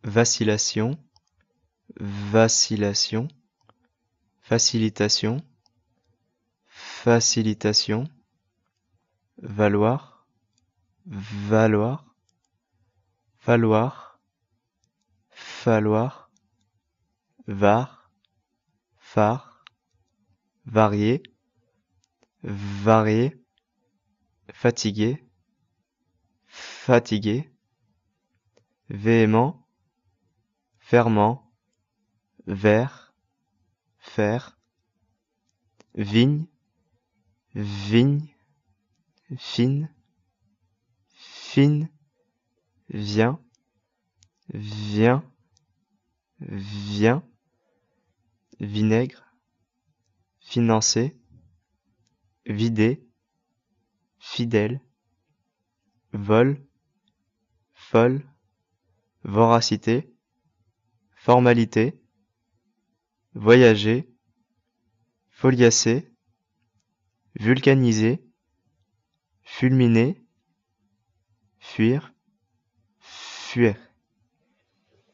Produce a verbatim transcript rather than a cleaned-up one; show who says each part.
Speaker 1: vacillation, vacillation, facilitation, facilitation, valoir, valoir, falloir, falloir, var, phare, varier, varier, fatigué, fatigué, véhément, ferment, vert, faire, vigne, vigne, fine, fine, vient, vient, vient, vinaigre, financer, vider, fidèle, vol, folle, voracité, formalité, voyager, foliacer, vulcaniser, fulminer, fuir, fuir.